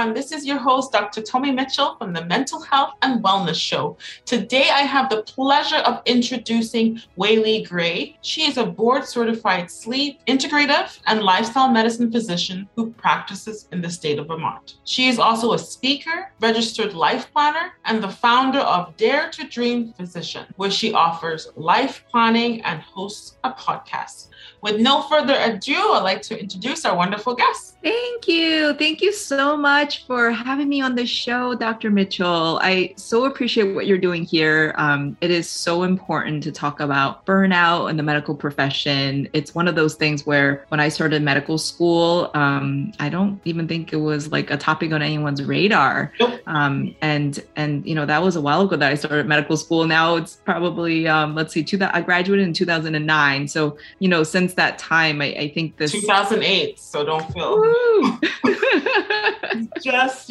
everyone. This is your host, Dr. Tommy Mitchell from the Mental Health and Wellness Show. Today, I have the pleasure of introducing Whaley Gray. She is a board-certified sleep, integrative, and lifestyle medicine physician who practices in the state of Vermont. She is also a speaker, registered life planner, and the founder of Dare to Dream Physician, where she offers life planning and hosts a podcast. With no further ado, I'd like to introduce our wonderful guest. Thank you. Thank you so much for having me on the show, Dr. Mitchell. I so appreciate what you're doing here. It is so important to talk about burnout in the medical profession. It's one of those things where when I started medical school, I don't even think it was like a topic on anyone's radar. Nope. And that was a while ago that I started medical school. Now it's probably, I graduated in 2009. So, since that time, I think this 2008. So don't feel just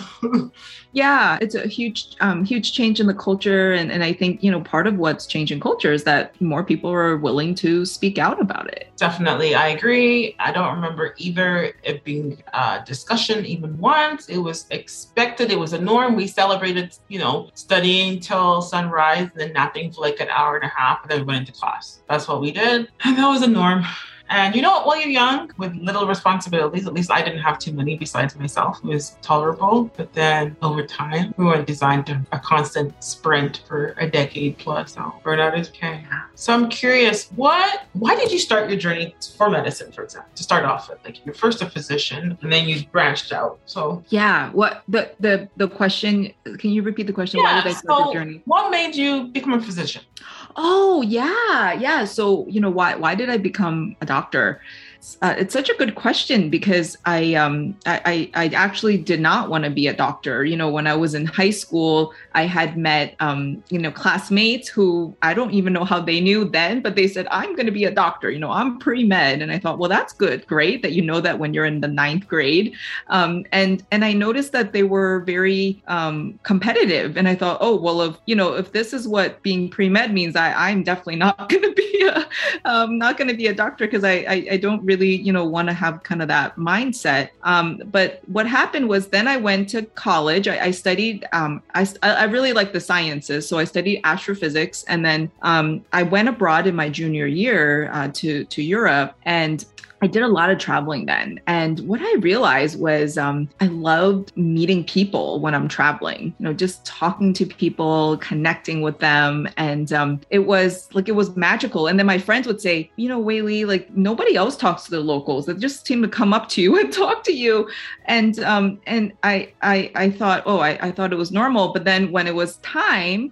Yeah, it's a huge change in the culture. And I think, part of what's changing culture is that more people are willing to speak out about it. Definitely. I agree. I don't remember either it being a discussion even once. It was expected. It was a norm. We celebrated, studying till sunrise and then napping for like an hour and a half and then we went into class. That's what we did. And that was a norm. And while you're young with little responsibilities, at least I didn't have too many besides myself. It was tolerable. But then over time, we were designed to a constant sprint for a decade plus. So burnout is okay. So I'm curious, why did you start your journey for medicine, for example, to start off with? Like you're first a physician and then you branched out. So yeah, what the question, can you repeat the question? Yeah, why did I start the journey? What made you become a physician? Oh, yeah. So, why did I become a doctor? It's such a good question because I actually did not want to be a doctor. When I was in high school, I had met, classmates who I don't even know how they knew then, but they said, I'm going to be a doctor. I'm pre-med. And I thought, well, that's good. Great that that when you're in the 9th grade. And I noticed that they were very competitive. And I thought, oh, well, if this is what being pre-med means, I'm definitely not going to be a doctor because I don't really want to have kind of that mindset. But what happened was then I went to college. I studied, I really like the sciences. So I studied astrophysics. And then I went abroad in my junior year to Europe, and I did a lot of traveling then. And what I realized was I loved meeting people when I'm traveling, just talking to people, connecting with them. And it was magical. And then my friends would say, Whaley, like nobody else talks to the locals. They just seem to come up to you and talk to you. And I thought, I thought it was normal. But then when it was time,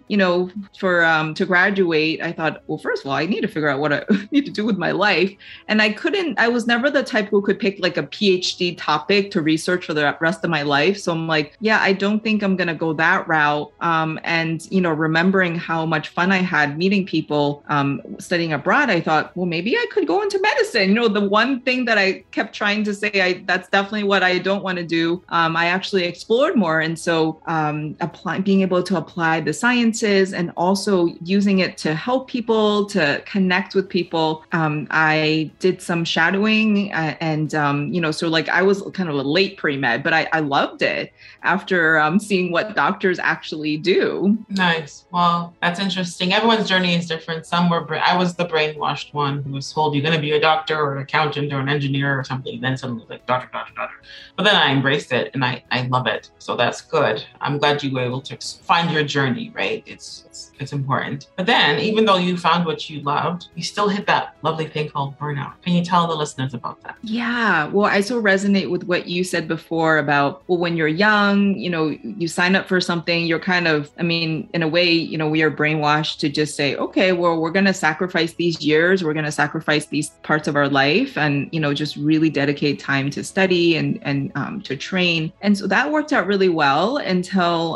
to graduate, I thought, well, first of all, I need to figure out what I need to do with my life. And I was never the type who could pick like a PhD topic to research for the rest of my life. So I'm like, yeah, I don't think I'm going to go that route. And, remembering how much fun I had meeting people studying abroad, I thought, well, maybe I could go into medicine. The one thing that I kept trying to say, that's definitely what I don't want to do. I actually explored more. And so being able to apply the sciences and also using it to help people, to connect with people. I did some shadowing and so like I was kind of a late pre-med, but I loved it after seeing what doctors actually do. Nice. Well, that's interesting. Everyone's journey is different. I was the brainwashed one who was told you're going to be a doctor or an accountant or an engineer or something. Then suddenly like doctor. But then I embraced it and I love it. So that's good. I'm glad you were able to find your journey, right? It's important. But then even though you found what you loved, you still hit that lovely thing called burnout. Can you tell the listeners about that? Yeah. Well, I so resonate with what you said before about, well, when you're young, you sign up for something, you're kind of, in a way, we are brainwashed to just say, okay, well, we're going to sacrifice these years. We're going to sacrifice these parts of our life and, just really dedicate time to study and to train. And so that worked out really well until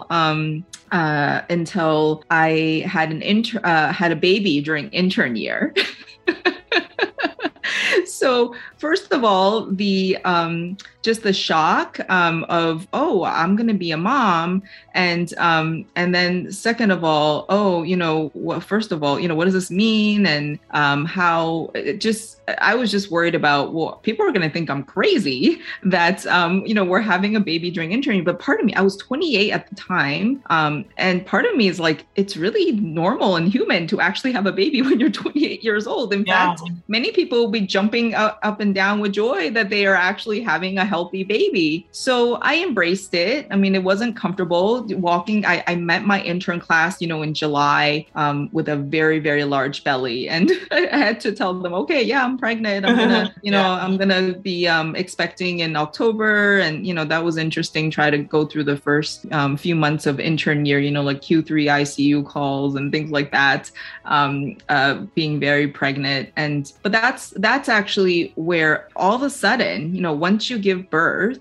I had a baby during intern year. So first of all, the just the shock of, oh, I'm going to be a mom, and then second of all, oh, first of all, what does this mean, and how it just, I was just worried about, well, people are going to think I'm crazy that we're having a baby during interning. But part of me, I was 28 at the time, and part of me is like, it's really normal and human to actually have a baby when you're 28 years old. In fact, many people will be jumping up and down with joy that they are actually having a healthy baby. So I embraced it. I mean, it wasn't comfortable walking. I met my intern class, in July with a very, very large belly. And I had to tell them, okay, yeah, I'm pregnant. I'm going to, I'm going to be expecting in October. And, that was interesting. Try to go through the first few months of intern year, like Q3 ICU calls and things like that, being very pregnant. But that's actually where all of a sudden, once you give birth,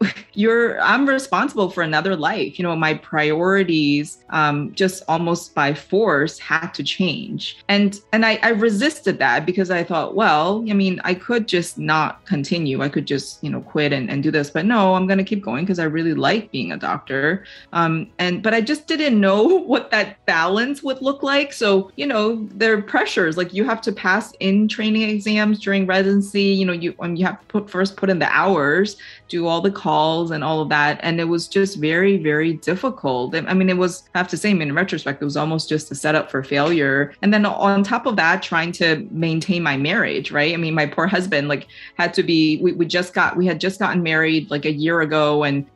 I'm responsible for another life. My priorities just almost by force had to change. And I resisted that because I thought, well, I mean, I could just not continue. I could just, quit and do this. But no, I'm going to keep going because I really like being a doctor. But I just didn't know what that balance would look like. So, there are pressures, like you have to pass in training exams during residency. You have to put in the hours, do all the calls and all of that. And it was just very, very difficult. I mean, I have to say, in retrospect, it was almost just a setup for failure. And then on top of that, trying to maintain my marriage, right? I mean, my poor husband, had to be, we had just gotten married like a year ago. And,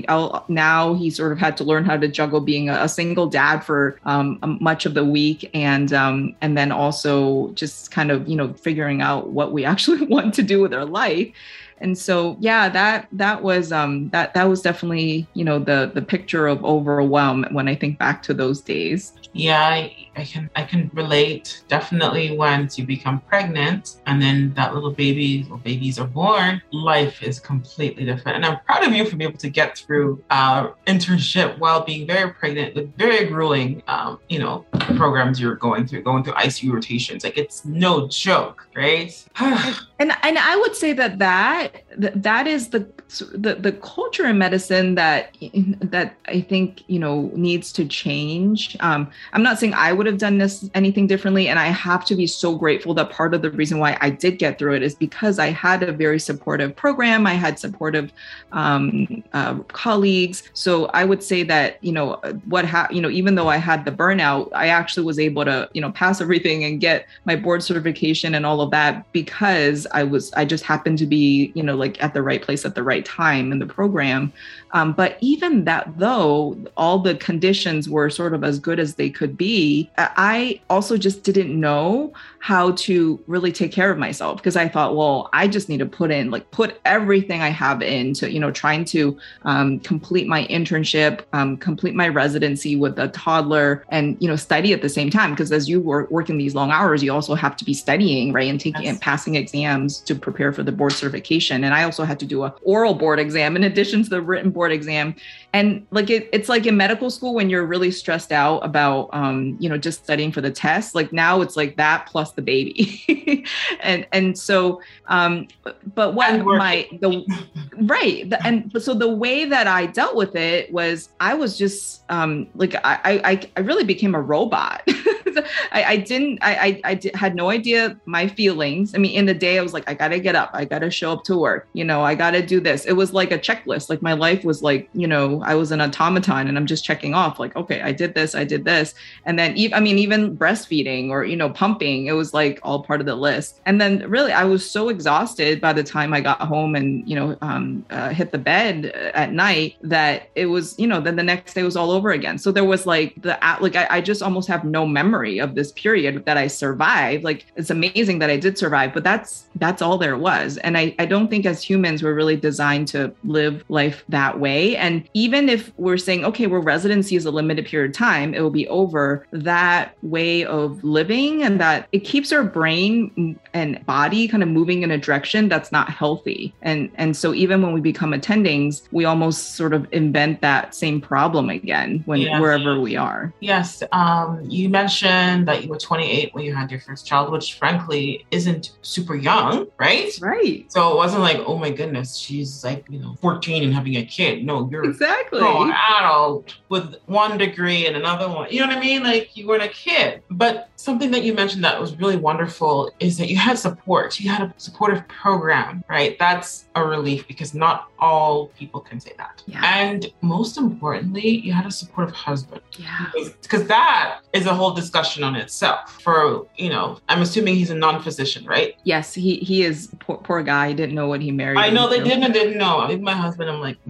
now he sort of had to learn how to juggle being a single dad for much of the week. And then also just kind of, figuring out what we actually want to do with our life. And so, yeah, that was definitely, the picture of overwhelm when I think back to those days. Yeah, I can relate. Definitely once you become pregnant and then that little babies are born, life is completely different. And I'm proud of you for being able to get through internship while being very pregnant with very grueling, programs you're going through ICU rotations. Like, it's no joke, right? And I would say that is the culture in medicine that I think, needs to change. I'm not saying I would have done anything differently. And I have to be so grateful that part of the reason why I did get through it is because I had a very supportive program. I had supportive colleagues. So I would say that, even though I had the burnout, I actually was able to, pass everything and get my board certification and all of that because I just happened to be, at the right place at the right time in the program. But even that, though, all the conditions were sort of as good as they could be, I also just didn't know how to really take care of myself because I thought, well, I just need to put everything I have into, trying to complete my internship, complete my residency with a toddler and, study at the same time. Because as you work in these long hours, you also have to be studying, right? And taking and passing exams to prepare for the board certification. And I also had to do an oral board exam in addition to the written board exam. And it's like in medical school when you're really stressed out about, just studying for the test, like now it's like that plus the baby. and so, but what so the way that I dealt with it was I was just I really became a robot. I had no idea my feelings. I mean, in the day I was like, I got to get up. I got to show up to work. I got to do this. It was like a checklist. Like my life was like, I was an automaton and I'm just checking off like, okay, I did this. And then even breastfeeding or, pumping, it was like all part of the list. And then really I was so exhausted by the time I got home and, hit the bed at night that it was, then the next day was all over again. So there was I just almost have no memory of this period that I survived. Like, it's amazing that I did survive, but that's all there was. And I don't think as humans, we're really designed to live life that way. And even if we're saying, okay, well, residency is a limited period of time, it will be over, that way of living and that it keeps our brain and body kind of moving in a direction that's not healthy. And so even when we become attendings, we almost sort of invent that same problem again wherever we are. Yes. You mentioned that you were 28 when you had your first child, which frankly isn't super young. young, right? Right. So it wasn't like, oh my goodness, she's like, 14 and having a kid. No, you're Exactly. an adult with one degree and another one. You know what I mean? Like you weren't a kid. But something that you mentioned that was really wonderful is that you had support. You had a supportive program, right? That's a relief because not all people can say that. Yeah. And most importantly, you had a supportive husband. Yeah. Because that is a whole discussion on itself. For, I'm assuming he's a non-physician, right? Yes, he is. Poor guy. Didn't know what he married. I know they didn't know. With my husband, I'm like,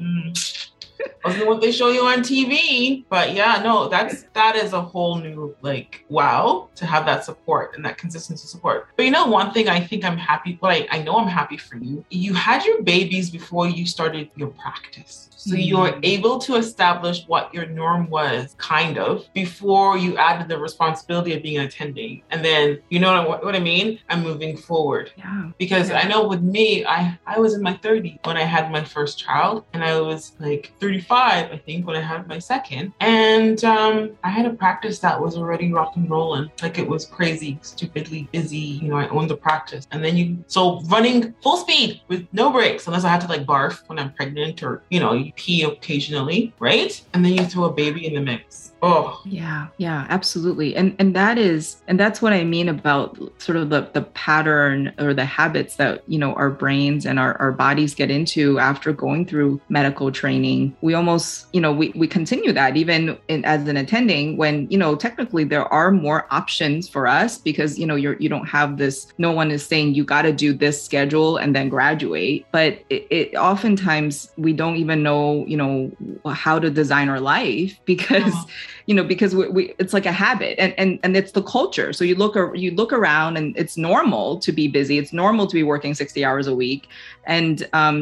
wasn't what they show you on TV. But yeah, no, that is a whole new, like, wow, to have that support and that consistency support. But one thing I think I'm happy, but I know I'm happy for you. You had your babies before you started your practice. So you're able to establish what your norm was, kind of, before you added the responsibility of being an attending. And then, you know what I mean? I'm moving forward. Yeah. Because I know with me, I was in my 30s when I had my first child, and I was like 35, I think, when I had my second. And I had a practice that was already rock and rolling. Like it was crazy, stupidly busy. I owned the practice. And then so running full speed with no breaks, unless I had to like barf when I'm pregnant or, you pee occasionally, right? And then you throw a baby in the mix. Oh. Yeah, absolutely. And that's what I mean about sort of the pattern or the habits that, our brains and our bodies get into after going through medical training. We almost, we continue that even as an attending when, technically there are more options for us because, you don't have this, no one is saying you got to do this schedule and then graduate. But it oftentimes we don't even know, how to design our life because because we it's like a habit and it's the culture. So you look around and it's normal to be busy. It's normal to be working 60 hours a week. And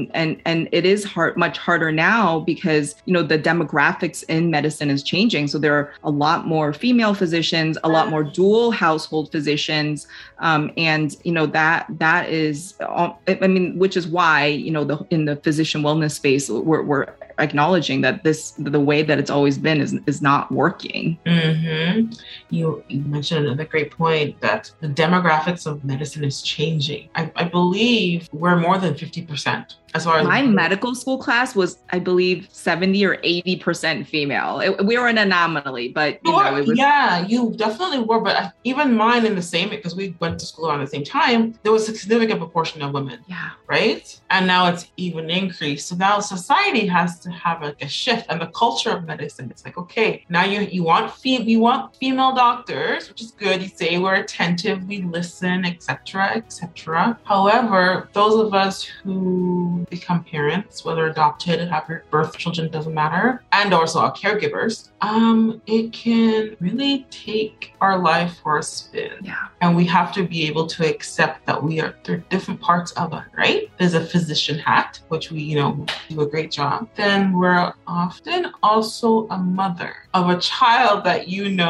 it is much harder now because, the demographics in medicine is changing. So there are a lot more female physicians, a lot more dual household physicians. And, that is, which is why, in the physician wellness space, we're acknowledging that the way that it's always been is not working. Mm-hmm. You mentioned another great point that the demographics of medicine is changing. I believe we're more than 50%. As far as my medical school class was, I believe, 70 or 80% female. We were an anomaly, but it was... Yeah, you definitely were. But even mine in the same, because we went to school around the same time, there was a significant proportion of women. Yeah. Right? And now it's even increased. So now society has to have like a shift, and the culture of medicine. It's like, okay, now you want female doctors, which is good. You say we're attentive, we listen, etc., etc. However, those of us who become parents, whether adopted, have your birth children, doesn't matter, and also our caregivers, it can really take our life for a spin. Yeah. And we have to be able to accept that there are different parts of it, right? There's a physician hat, which we, do a great job. Then we're often also a mother of a child that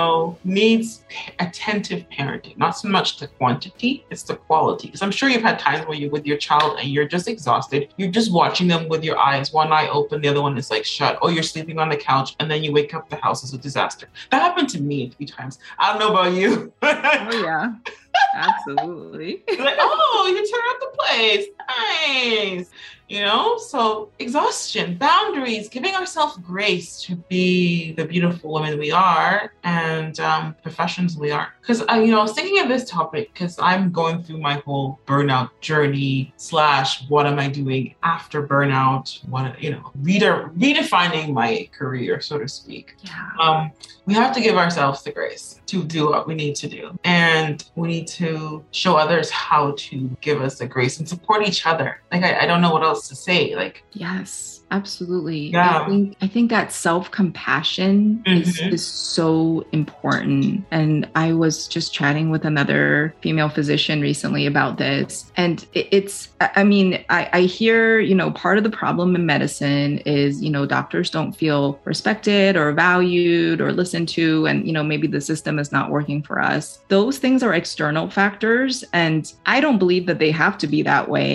needs attentive parenting. Not so much the quantity, it's the quality. Because I'm sure you've had times where you're with your child and you're just exhausted. You're just watching them with your eyes. One eye open, the other one is like shut. Or you're sleeping on the couch and then you wake up, the house is a disaster. That happened to me a few times. I don't know about you. Oh, yeah. Absolutely. Like, oh, you turn up the place. Nice. So exhaustion, boundaries, giving ourselves grace to be the beautiful women we are and professions we are. Because, I was thinking of this topic because I'm going through my whole burnout journey / what am I doing after burnout? Redefining my career, so to speak. Yeah. We have to give ourselves the grace to do what we need to do. And we need to show others how to give us the grace and support each other. Like, I don't know what else to say. Like, yes, absolutely. Yeah. I think that self-compassion is so important. And I was just chatting with another female physician recently about this. And I hear, part of the problem in medicine is, doctors don't feel respected or valued or listened to. And, maybe the system is not working for us. Those things are external factors. And I don't believe that they have to be that way.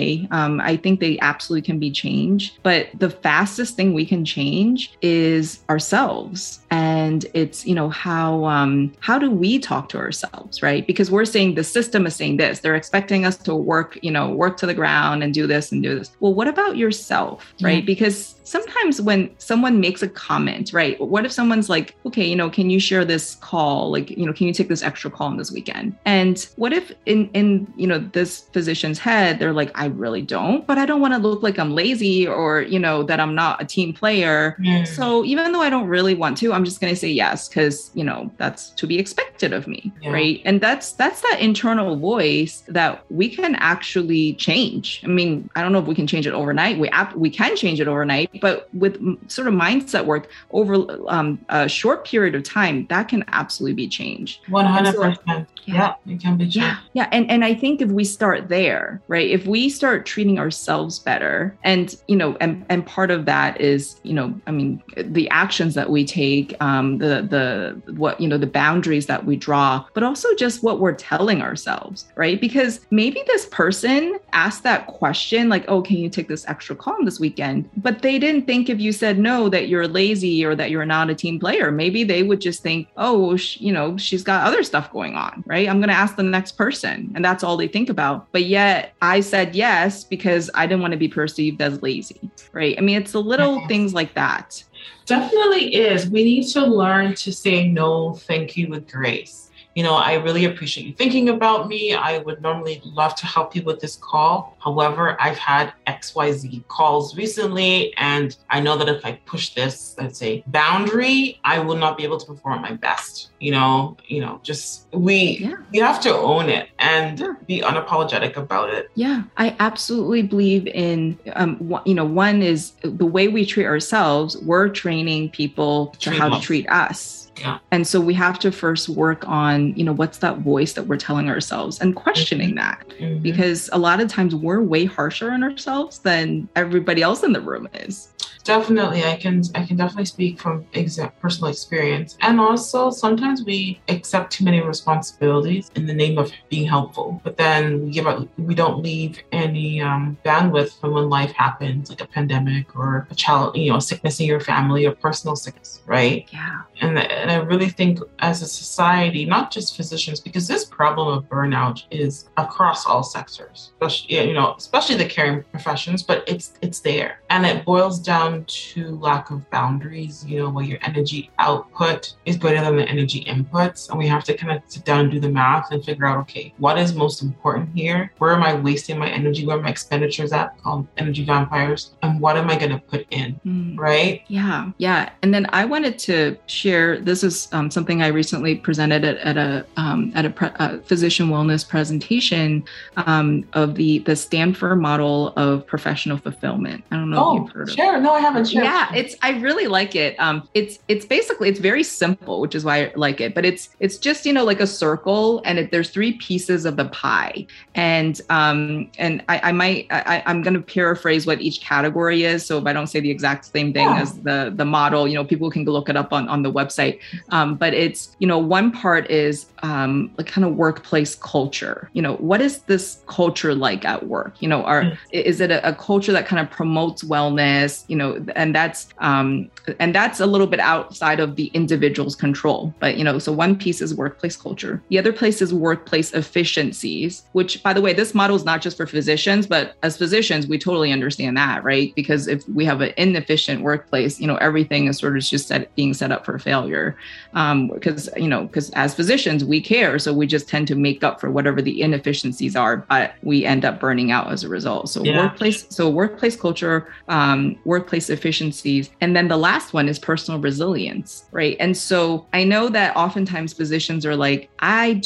way. I think they absolutely can be changed, but the fastest thing we can change is ourselves. And it's, how do we talk to ourselves, right? Because we're saying the system is saying this, they're expecting us to work to the ground and do this and do this. Well, what about yourself, right? Because sometimes when someone makes a comment, right? What if someone's like, okay, can you share this call? Like, can you take this extra call on this weekend? And what if in this physician's head, they're like, I really don't, but I don't want to look like I'm lazy or, that I'm not a team player. So even though I don't really want to, I'm just going to say yes, because, that's to be expected of me, right? And that's that internal voice that we can actually change. I mean, I don't know if we can change it overnight. We can change it overnight, but with sort of mindset work over a short period of time, that can absolutely be changed. 100%. Yeah, it can be changed. Yeah. And I think if we start there, right, if we start treating ourselves better and part of that is, the actions that we take, the boundaries that we draw, but also just what we're telling ourselves, right? Because maybe this person asked that question like, oh, can you take this extra call on this weekend? But they didn't think if you said no, that you're lazy or that you're not a team player. Maybe they would just think, oh, she's got other stuff going on, right? I'm going to ask the next person. And that's all they think about. But yet I said yes because I didn't want to be perceived as lazy, right? I mean, it's the little things like that. Definitely is. We need to learn to say no, thank you with grace. I really appreciate you thinking about me. I would normally love to help you with this call. However, I've had XYZ calls recently, and I know that if I push this, let's say, boundary, I will not be able to perform my best. You have to own it and be unapologetic about it. Yeah, I absolutely believe in, one is the way we treat ourselves, we're training people to how to treat us. Yeah. And so we have to first work on, what's that voice that we're telling ourselves and questioning that, because a lot of times we're way harsher on ourselves than everybody else in the room is. Definitely. I can definitely speak from personal experience. And also sometimes we accept too many responsibilities in the name of being helpful, but then we don't leave any bandwidth for when life happens, like a pandemic or a child, sickness in your family or personal sickness, right? Yeah. And I really think as a society, not just physicians, because this problem of burnout is across all sectors, especially the caring professions, but it's there. And it boils down to lack of boundaries, where your energy output is greater than the energy inputs. And we have to kind of sit down and do the math and figure out, okay, what is most important here? Where am I wasting my energy? Where are my expenditures at? Called energy vampires. And what am I going to put in? Right? Yeah. Yeah. And then I wanted to share, this is something I recently presented at a physician wellness presentation of the Stanford model of professional fulfillment. I don't know if you've heard of it. Sure. No, I haven't. Sure. Yeah, I really like it. It's basically, it's very simple, which is why I like it. But it's just like a circle, and there's three pieces of the pie. And I'm going to paraphrase what each category is. So if I don't say the exact same thing as the model, people can look it up on the website. But it's one part is like kind of workplace culture. What is this culture like at work? Is it a culture that kind of promotes wellness? And that's a little bit outside of the individual's control. But, so one piece is workplace culture. The other place is workplace efficiencies, which, by the way, this model is not just for physicians, but as physicians, we totally understand that, right? Because if we have an inefficient workplace, everything is sort of just being set up for failure. Because as physicians, we care. So we just tend to make up for whatever the inefficiencies are, but we end up burning out as a result. So workplace culture, workplace efficiencies. And then the last one is personal resilience, right? And so I know that oftentimes physicians are like, I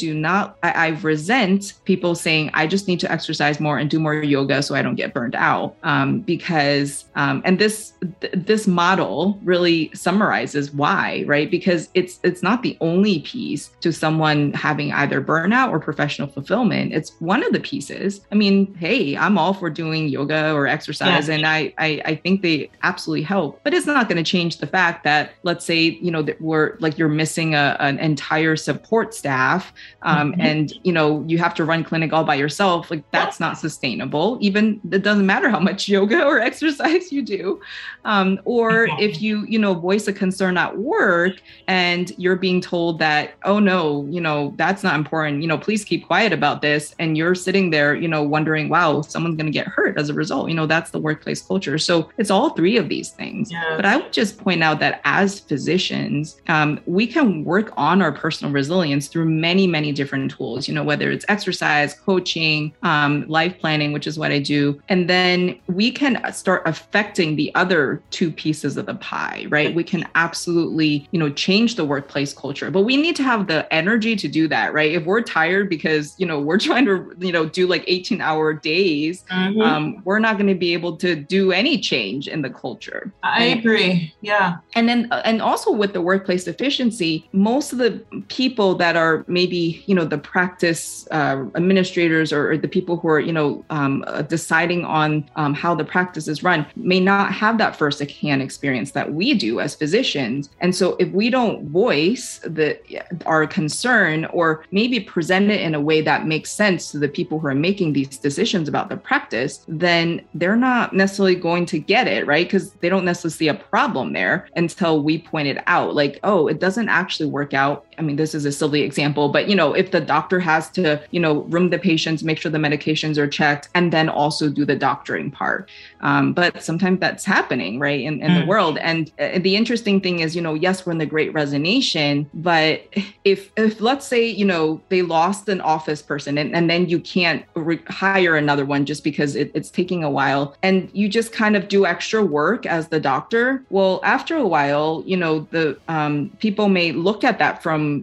resent people saying, I just need to exercise more and do more yoga so I don't get burned out. Because this model really summarizes why, right? Because it's not the only piece to someone having either burnout or professional fulfillment. It's one of the pieces. I mean, hey, I'm all for doing yoga or exercise. And I think absolutely help, but it's not going to change the fact that, let's say, that we're like, you're missing an entire support staff, and, you have to run clinic all by yourself. Like, that's not sustainable. Even it doesn't matter how much yoga or exercise you do. Or if you, voice a concern at work and you're being told that, oh no, that's not important, please keep quiet about this. And you're sitting there, wondering, wow, someone's going to get hurt as a result. That's the workplace culture. So it's all three of these things. Yes. But I would just point out that as physicians, we can work on our personal resilience through many, many different tools, whether it's exercise, coaching, life planning, which is what I do. And then we can start affecting the other two pieces of the pie, right? We can absolutely, change the workplace culture, but we need to have the energy to do that, right? If we're tired because, we're trying to, do like 18-hour days, we're not going to be able to do any change in the culture. I agree. Yeah. And also with the workplace efficiency, most of the people that are maybe, the practice administrators or the people who are, deciding on how the practice is run may not have that first-hand experience that we do as physicians. And so if we don't voice our concern or maybe present it in a way that makes sense to the people who are making these decisions about the practice, then they're not necessarily going to get it, right? Because they don't necessarily see a problem there until we point it out. Like, oh, it doesn't actually work out. I mean, this is a silly example, but, if the doctor has to, room the patients, make sure the medications are checked, and then also do the doctoring part. But sometimes that's happening, right, in the world. And the interesting thing is, yes, we're in the Great Resignation, but if let's say, they lost an office person and then you can't hire another one just because it's taking a while, and you just kind of do extra work as the doctor, well, after a while, the people may look at that from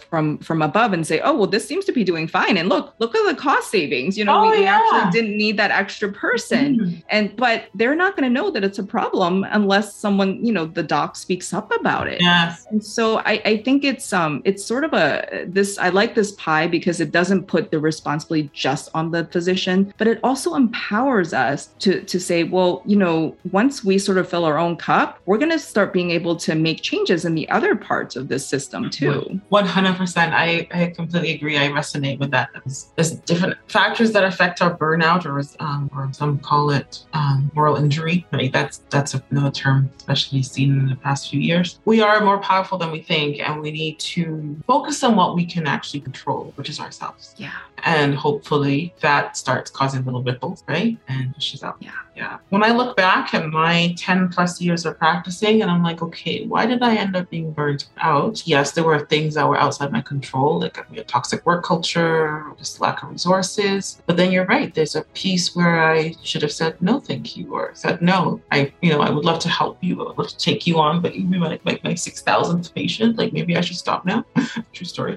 above and say, oh, well, this seems to be doing fine. And look at the cost savings. We actually didn't need that extra person. But they're not going to know that it's a problem unless someone, the doc speaks up about it. Yes. And so I think it's sort of I like this pie because it doesn't put the responsibility just on the physician, but it also empowers us to say, well, once we sort of fill our own cup, we're going to start being able to make changes in the other parts of this system too. 100%. I completely agree. I resonate with that. There's different factors that affect our burnout, or some call it moral injury. Right? That's another term, especially seen in the past few years. We are more powerful than we think, and we need to focus on what we can actually control, which is ourselves. Yeah. And hopefully that starts causing little ripples, right? And pushes out. Yeah. When I look back at my 10 plus years of practicing, and I'm like, okay, why did I end up being burnt out? Yes, there were things that were outside my control, like a toxic work culture, just lack of resources. But then you're right. There's a piece where I should have said, no, thank you, or said, no, I would love to help you. I would love to take you on, but you'd be like my 6,000th patient. Like, maybe I should stop now. True story.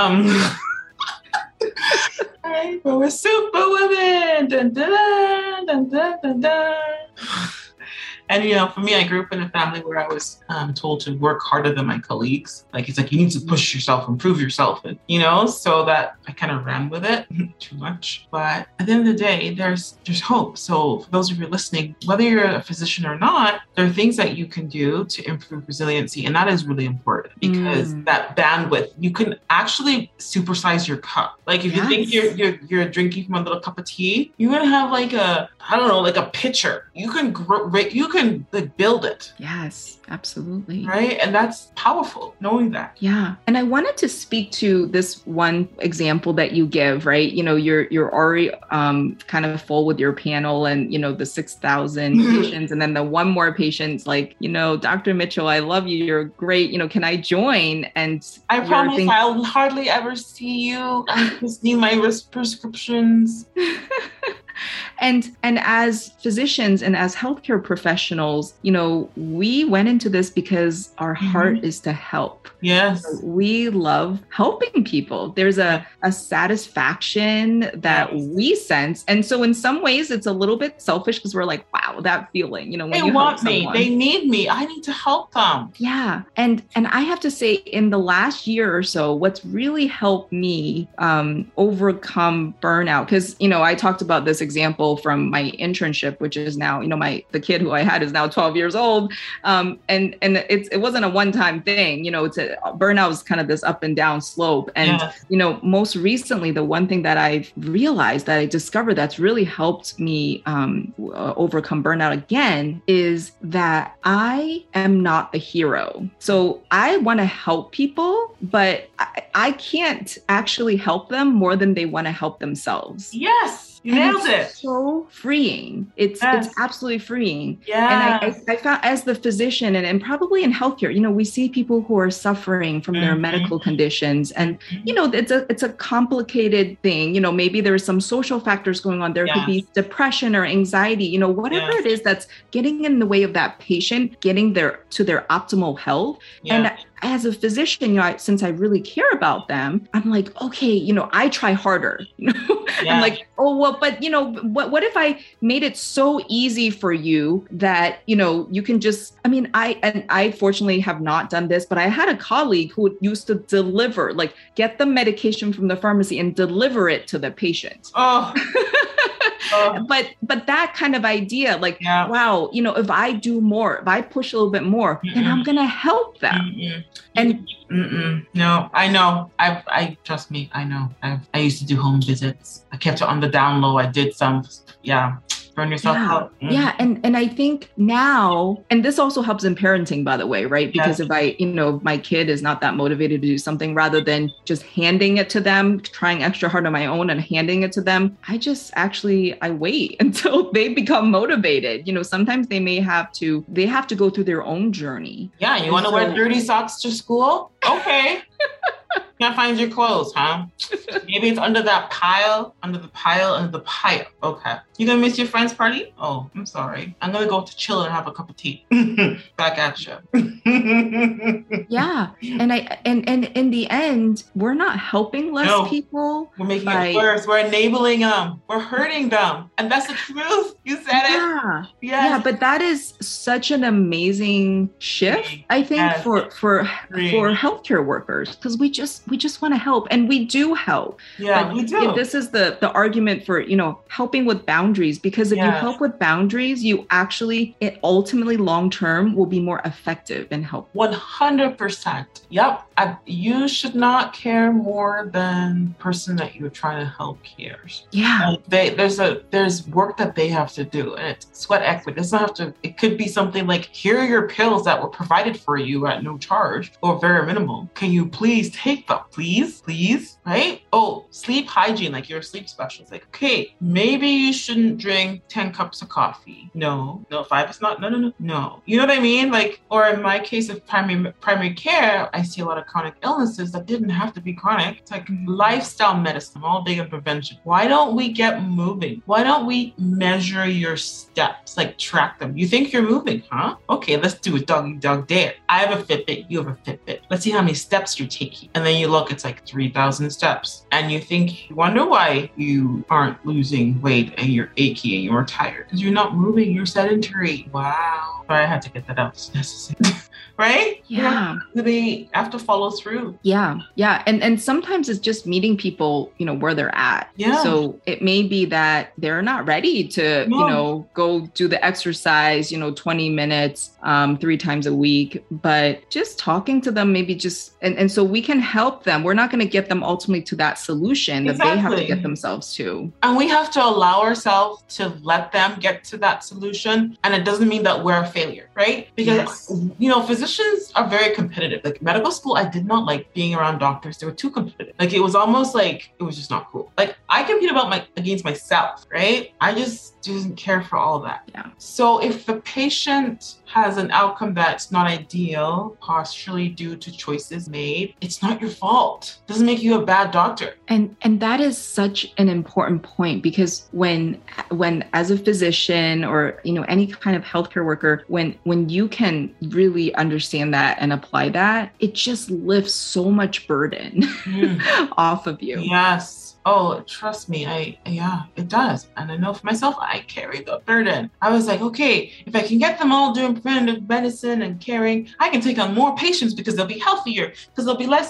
Right, but we're super women. Dun, dun, dun, dun, dun, dun. And, for me, I grew up in a family where I was told to work harder than my colleagues. Like, it's like, you need to push yourself, improve yourself. And, so that I kind of ran with it too much. But at the end of the day, there's hope. So for those of you listening, whether you're a physician or not, there are things that you can do to improve resiliency. And that is really important because that bandwidth, you can actually supersize your cup. Like, if you think you're drinking from a little cup of tea, you're going to have like a pitcher. You can build it. Yes, absolutely. Right. And that's powerful, knowing that. Yeah. And I wanted to speak to this one example that you give, right? You're already kind of full with your panel and, the 6,000 patients. And then the one more patient's like, Dr. Mitchell, I love you. You're great. Can I join? And I promise I'll hardly ever see you. I just need my prescriptions. And as physicians and as healthcare professionals, we went into this because our heart is to help. Yes. We love helping people. There's a satisfaction that we sense. And so in some ways it's a little bit selfish because we're like, wow, that feeling, when they you want help someone. me, they need me. I need to help them. Yeah. And I have to say in the last year or so, what's really helped me overcome burnout, because, I talked about this example from my internship, which is now, the kid who I had is now 12 years old. And it wasn't a one-time thing, burnout is kind of this up and down slope. And, most recently, the one thing that I've realized that I discovered that's really helped me overcome burnout again is that I am not a hero. So I want to help people, but I can't actually help them more than they want to help themselves. Yes. You nailed it. So freeing. It's absolutely freeing. Yeah. And I found as the physician and probably in healthcare, we see people who are suffering from their medical conditions. And, it's a complicated thing. Maybe there's some social factors going on. There could be depression or anxiety, whatever it is that's getting in the way of that patient getting to their optimal health. Yeah. And as a physician, since I really care about them, I'm like, okay, I try harder. I'm like, oh, well, but what if I made it so easy for you that, you can just, I fortunately have not done this, but I had a colleague who used to deliver, get the medication from the pharmacy and deliver it to the patient. Oh. But that kind of idea, wow, if I do more, if I push a little bit more, then I'm going to help them. And no, I know. I trust me. I know. I used to do home visits. I kept it on the down low. I did some, burn yourself out. Yeah. And I think now, and this also helps in parenting, by the way, right? Because if my kid is not that motivated to do something, rather than just handing it to them, trying extra hard on my own and handing it to them, I wait until they become motivated. Sometimes they have to go through their own journey. Yeah. You want to wear dirty socks to school? Okay. Can't find your clothes, huh? Maybe it's under the pile. Okay. You gonna miss your friend's party? Oh, I'm sorry. I'm gonna go to chill and have a cup of tea. Back at you. Yeah. And in the end, we're not helping less people. We're making it worse. We're enabling them. We're hurting them. And that's the truth. You said it. Yeah. But that is such an amazing shift, I think, for healthcare workers, because we just want to help, and we do help. Yeah, but we do. This is the argument for, helping with boundaries, because if you help with boundaries, it ultimately long-term will be more effective in help. 100%. Yep. You should not care more than the person that you're trying to help cares. Yeah. There's work that they have to do, and it's sweat equity. It could be something like, here are your pills that were provided for you at no charge or very minimal. Can you please take them? Please, right? Oh, sleep hygiene, like you're a sleep specialist. Like, okay, maybe you shouldn't drink 10 cups of coffee. No, 5 is not, no. You know what I mean? Or in my case of primary care, I see a lot of chronic illnesses that didn't have to be chronic. It's like lifestyle medicine, all big on prevention. Why don't we get moving? Why don't we measure your steps, track them? You think you're moving, huh? Okay, let's do a doggy dog dare. I have a Fitbit, you have a Fitbit. Let's see how many steps you're taking. And then you look, it's 3,000 steps. And you wonder why you aren't losing weight and you're achy and you're tired. Because you're not moving, you're sedentary. Wow. Sorry, I had to get that out. It's necessary. Right? Yeah. They have to follow through. Yeah. And sometimes it's just meeting people, where they're at. Yeah. So it may be that they're not ready to, go do the exercise, 20 minutes, 3 times a week, but just talking to them, maybe and so we can help them. We're not going to get them ultimately to that solution that they have to get themselves to. And we have to allow ourselves to let them get to that solution. And it doesn't mean that we're a failure, right? Because, physicians are very competitive. Medical school, I did not like being around doctors. They were too competitive. It was almost it was just not cool. I compete against myself, right? I just didn't care for all that. Yeah. So if the patient has an outcome that's not ideal, partially due to choices made, it's not your fault. It doesn't make you a bad doctor. And that is such an important point, because when as a physician or any kind of healthcare worker, when you can really understand that and apply that, it just lifts so much burden off of you. Yes. Oh, trust me, yeah, it does. And I know for myself, I carry the burden. I was like, okay, if I can get them all doing preventative medicine and caring, I can take on more patients because they'll be healthier, because there'll be less,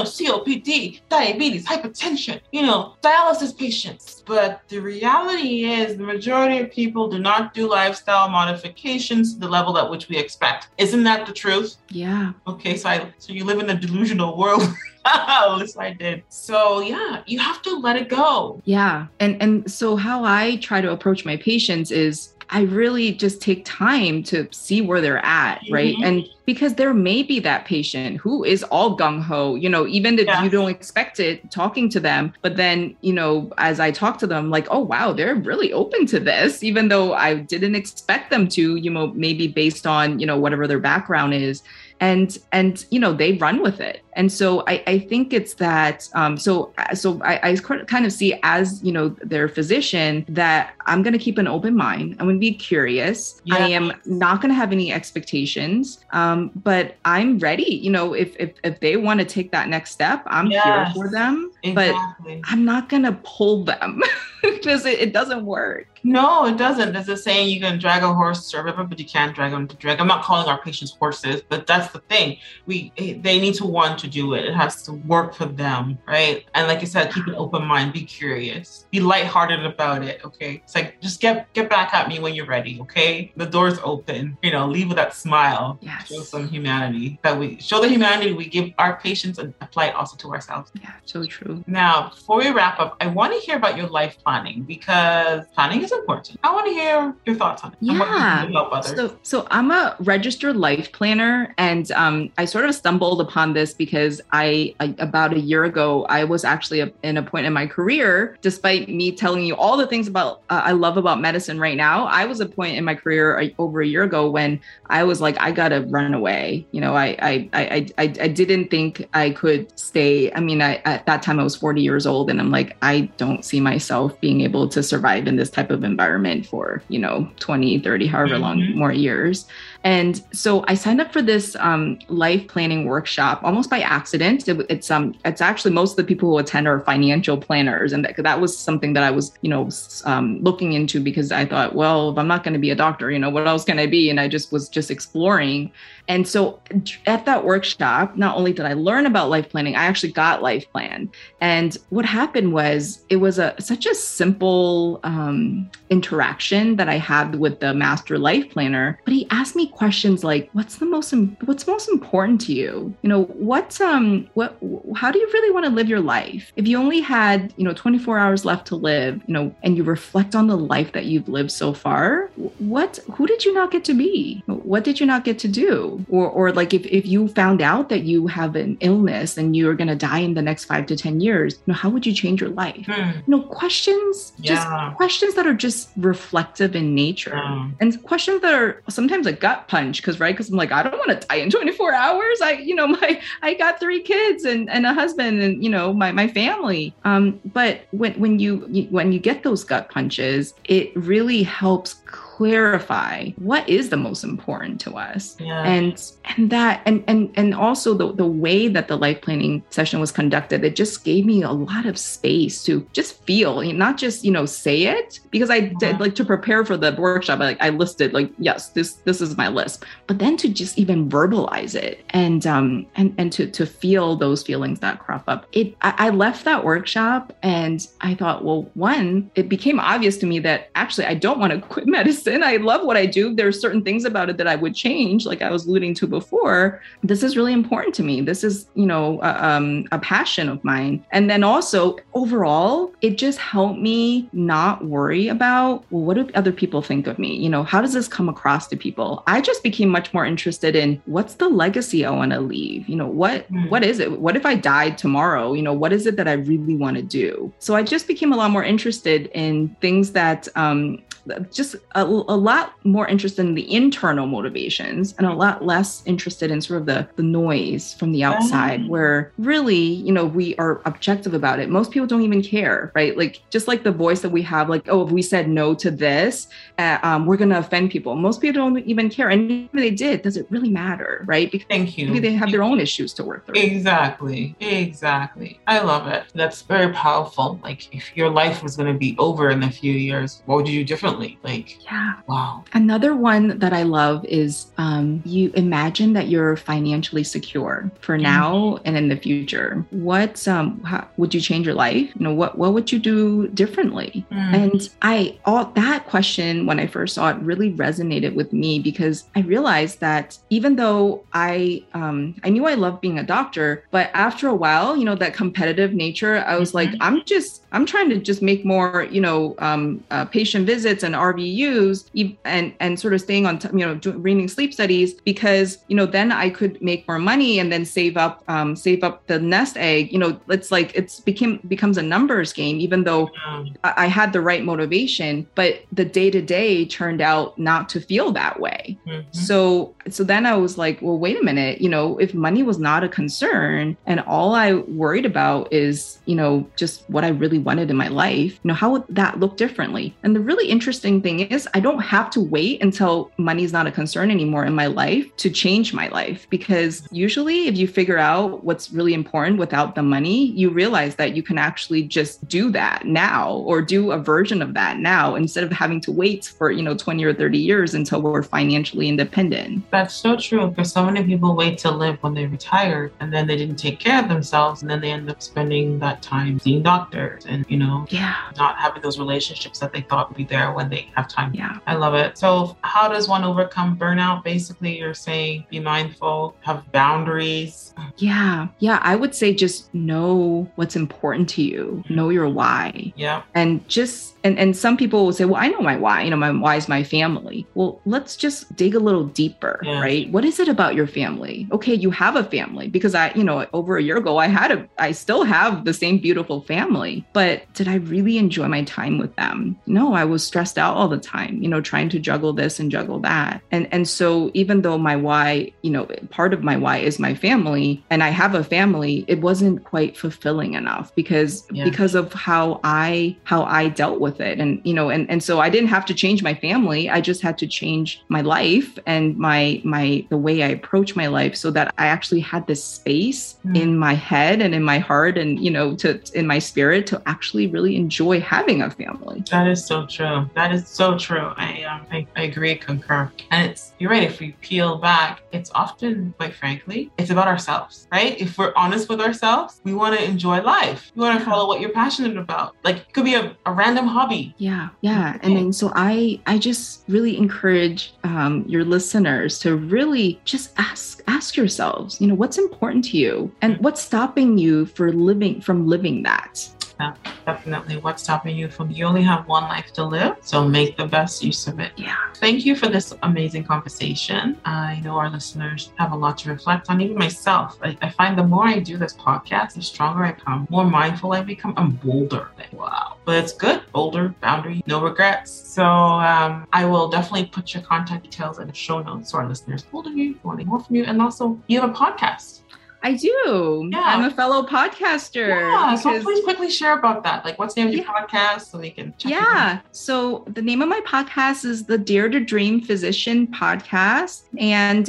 COPD, diabetes, hypertension, dialysis patients. But the reality is the majority of people do not do lifestyle modifications to the level at which we expect. Isn't that the truth? Yeah. Okay, so you live in a delusional world. Yes, I did. So yeah, you have to let it go. Yeah. And so how I try to approach my patients is I really just take time to see where they're at, right? Mm-hmm. And because there may be that patient who is all gung-ho, even if you don't expect it, talking to them. But then, as I talk to them, like, oh, wow, they're really open to this, even though I didn't expect them to, maybe based on, whatever their background is. And they run with it. And so I think it's that, so I kind of see as, their physician that I'm going to keep an open mind. I'm going to be curious. Yeah. I am not going to have any expectations. But I'm ready, if they want to take that next step, I'm here for them, exactly. But I'm not going to pull them because it doesn't work. No, it doesn't. There's a saying, you can drag a horse to a river, but you can't drag them to drink. I'm not calling our patients horses, but that's the thing. They need to want to do it. It has to work for them, right? And like I said, keep an open mind, be curious, be lighthearted about it, okay? It's like, just get back at me when you're ready, okay? The door's open, leave with that smile. Yes. Show some humanity, show the humanity we give our patients and apply it also to ourselves. Yeah, so true. Now, before we wrap up, I want to hear about your life planning, because planning is important. I want to hear your thoughts on it. Yeah. And what you can do to help others. So I'm a registered life planner, and I sort of stumbled upon this because about a year ago, I was actually in a point in my career, despite me telling you all the things about I love about medicine right now. I was a point in my career over a year ago when I was like, I gotta run away. I didn't think I could stay. I mean, at that time I was 40 years old, and I'm like, I don't see myself being able to survive in this type of environment for 20, 30, however long more years. And so I signed up for this life planning workshop almost by accident. It's actually, most of the people who attend are financial planners, and that was something that I was looking into, because I thought, well, if I'm not going to be a doctor, what else can I be? And I was exploring. And so at that workshop, not only did I learn about life planning, I actually got life planned. And what happened was, it was such a simple interaction that I had with the master life planner. But he asked me questions like, what's most important to you? How do you really want to live your life? If you only had 24 hours left to live, and you reflect on the life that you've lived so far, who did you not get to be? What did you not get to do? Or like, if you found out that you have an illness and you're going to die in the next 5 to 10 years, how would you change your life? Questions, just questions that are just reflective in nature, and questions that are sometimes a gut punch, because I'm like, I don't want to die in 24 hours. I got 3 kids and a husband and my family. But when you get those gut punches, it really helps clarify what is the most important to us. And also the way that the life planning session was conducted, it just gave me a lot of space to just feel, not just say it, because I did, like, to prepare for the workshop, I listed, like, yes, this is my list, but then to just even verbalize it and to feel those feelings that crop up. I left that workshop and I thought, well, one, it became obvious to me that actually I don't want to quit medicine. I love what I do. There are certain things about it that I would change, like I was alluding to before. This is really important to me. This is, a passion of mine. And then also overall, it just helped me not worry about, well, what do other people think of me? How does this come across to people? I just became much more interested in, what's the legacy I want to leave? What is it? What if I died tomorrow? What is it that I really want to do? So I just became a lot more interested in things that just a lot more interested in the internal motivations and a lot less interested in sort of the noise from the outside, where really, you know, we are objective about it. Most people don't even care, right? Like, just like the voice that we have, like, oh, if we said no to this, we're going to offend people. Most people don't even care. And even if they did, does it really matter, right? Because Thank you. maybe they have their own issues to work through. Exactly. I love it. That's very powerful. Like, if your life was going to be over in a few years, what would you do differently? like, yeah. Wow. Another one that I love is you imagine that you're financially secure for now and in the future. What how, would you change your life? You know, what would you do differently? And that question, when I first saw it, really resonated with me, because I realized that even though I knew I loved being a doctor, but after a while, you know, that competitive nature, I was like, I'm trying to just make more, you know, patient visits and RVUs and sort of staying on, reading sleep studies, because, you know, then I could make more money and then save up the nest egg. You know, it's like becomes a numbers game, even though I had the right motivation, but the day-to-day turned out not to feel that way. So then I was like, well, wait a minute, you know, if money was not a concern and all I worried about is, you know, just what I really wanted in my life, you know, how would that look differently? And the really interesting thing is, I don't have to wait until money's not a concern anymore in my life to change my life, because usually if you figure out what's really important without the money, you realize that you can actually just do that now, or do a version of that now, instead of having to wait for, you know, 20 or 30 years until we're financially independent. That's so true, because so many people wait to live when they retire, and then they didn't take care of themselves, and then they end up spending that time seeing doctors and, you know, not having those relationships that they thought would be there when they have time. Yeah. I love it. So how does one overcome burnout? Basically, you're saying be mindful, have boundaries. Yeah. I would say just know what's important to you, know your why. Yeah. And just, and some people will say, well, I know my why, you know, my why is my family. Well, let's just dig a little deeper, right? What is it about your family? Okay, you have a family, because over a year ago, I still have the same beautiful family, but did I really enjoy my time with them? No, I was stressed out all the time, you know, trying to juggle this and juggle that. And so even though my why, you know, part of my why is my family, and I have a family, it wasn't quite fulfilling enough because of how I dealt with it. And, you know, and so I didn't have to change my family. I just had to change my life and the way I approach my life, so that I actually had this space in my head and in my heart and, you know, in my spirit to actually really enjoy having a family. That is so true. I agree, concur. And you're right. If we peel back, it's often, quite frankly, it's about ourselves, right? If we're honest with ourselves, we want to enjoy life. You want to follow what you're passionate about. Like, it could be a random hobby. Yeah. And then so I just really encourage your listeners to really just ask yourselves, you know, what's important to you and what's stopping you from living that. Yeah, definitely. What's stopping you from? You only have one life to live, so make the best use of it. Yeah. Thank you for this amazing conversation. I know our listeners have a lot to reflect on. Even myself, I find the more I do this podcast, the stronger I become, more mindful I become, and bolder. Like, wow. But it's good. Bolder, boundary, no regrets. So I will definitely put your contact details in the show notes so our listeners hold of you, wanting more from you, and also you have a podcast. I do. Yeah. I'm a fellow podcaster. Yeah. So please quickly share about that. Like, what's the name of your podcast so we can check it out? So the name of my podcast is the Dare to Dream Physician Podcast. And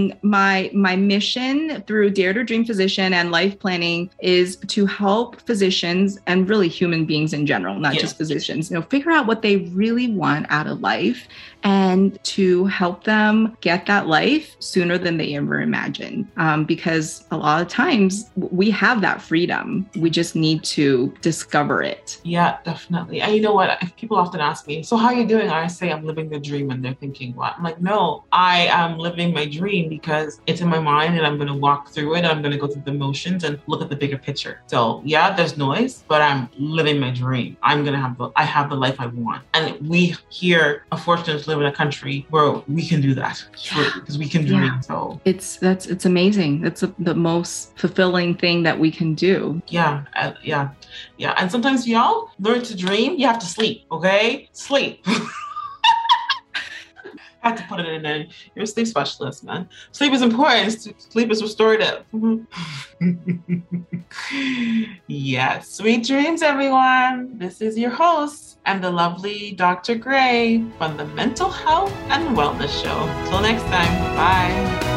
my mission through Dare to Dream Physician and life planning is to help physicians and really human beings in general, not just physicians, you know, figure out what they really want out of life and to help them get that life sooner than they ever imagined. Because a lot of times we have that freedom. We just need to discover it. Yeah, definitely. And you know what? People often ask me, so how are you doing? I say I'm living the dream, and they're thinking, what? I'm like, no, I am living my dream because it's in my mind and I'm going to walk through it. I'm going to go through the motions and look at the bigger picture. So yeah, there's noise, but I'm living my dream. I have the life I want. And we here, unfortunately, live in a country where we can do that because we can dream. Yeah. So it's amazing. That's the most fulfilling thing that we can do. Yeah. And sometimes y'all learn to dream. You have to sleep. Okay, sleep. Had to put it in there. You're a sleep specialist, man. Sleep is important. Sleep is restorative. Yes. Sweet dreams, everyone. This is your host and the lovely Dr. Gray from the Mental Health and Wellness Show. Till next time. Bye.